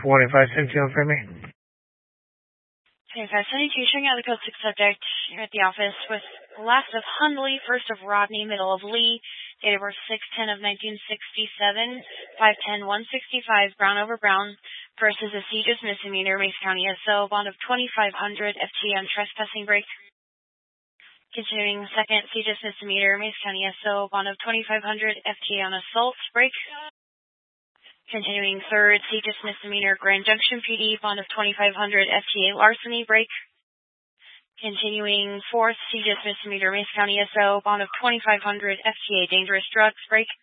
2572 for me. 2572, showing out the code 6 subject. You're at the office with last of Hundley, first of Rodney, middle of Lee, date of birth 6/10 of 1967, 5/10, 165, Brown over Brown, versus a CJIS misdemeanor, Mason County SO, bond of 2,500, FT on trespassing break. Continuing second CJIS misdemeanor, Mason County SO, bond of 2,500, FT on assault break. Continuing third CJIS misdemeanor, Grand Junction PD, bond of 2,500, FTA larceny break. Continuing fourth CJIS misdemeanor, Mason County SO, bond of 2,500, FTA dangerous drugs break.